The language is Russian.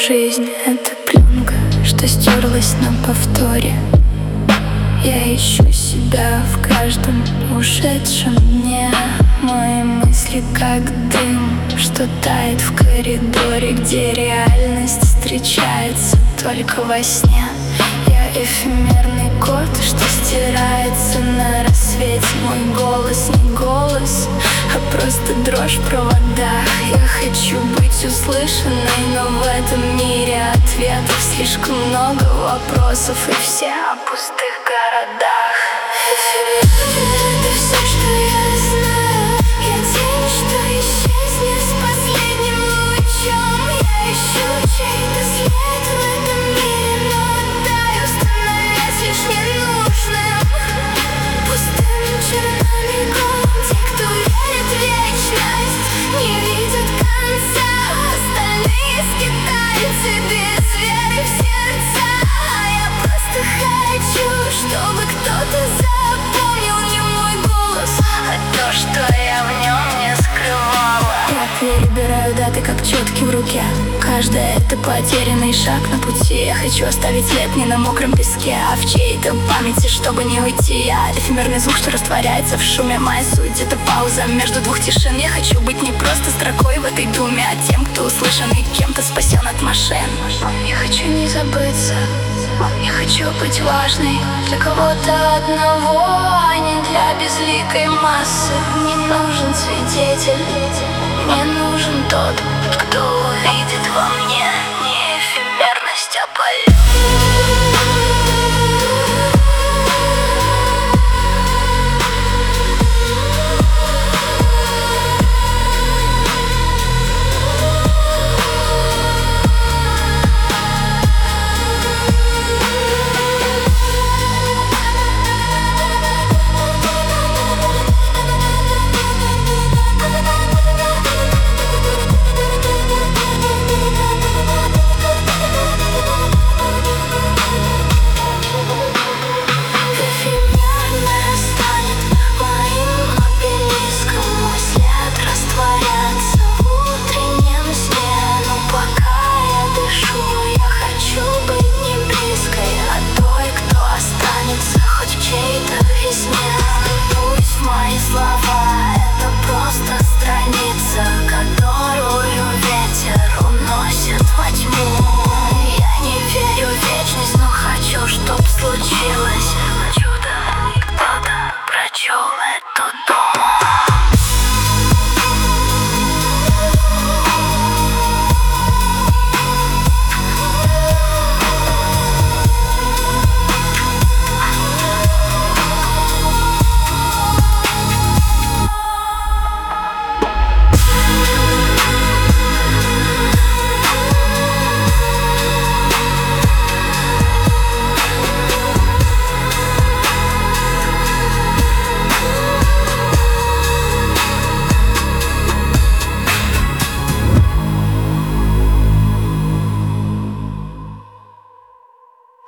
Жизнь — это пленка, что стерлась на повторе. Я ищу себя в каждом ушедшем дне. Мои мысли как дым, что тает в коридоре, где реальность встречается только во сне. Я эфемерный кот, что стирается на рассвете. Мой голос не голос, а просто дрожь в проводах. Я хочу быть услышанной, но в этом мире ответов слишком много вопросов, и все о пустых городах. Это все, что я знаю. Я тень, что исчезнет с последним лучом. Я ищу чей-то след в этом мире, но оттаю, становясь лишь ненужным. Пустым черновиком те, кто верит в вечность, не видят конца. Остальные скитальцы без веры в сердца. Я просто хочу, чтобы кто-то запомнил не мой голос, а то, что я в нем не скрывала. Я перебираю даты, как четки в руке. Каждая — это потерянный шаг на пути. Я хочу оставить след не на мокром песке, а в чьей-то памяти, чтобы не уйти. Я эфемерный звук, что растворяется в шуме. Моя суть — это пауза между двух тишин. Я хочу быть не просто строкой в этой думе, а тем, кто услышан и кем-то спасен от машин. Я хочу не забыться, я хочу быть важной для кого-то одного, а не для безликой массы. Мне нужен свидетель, мне нужен тот,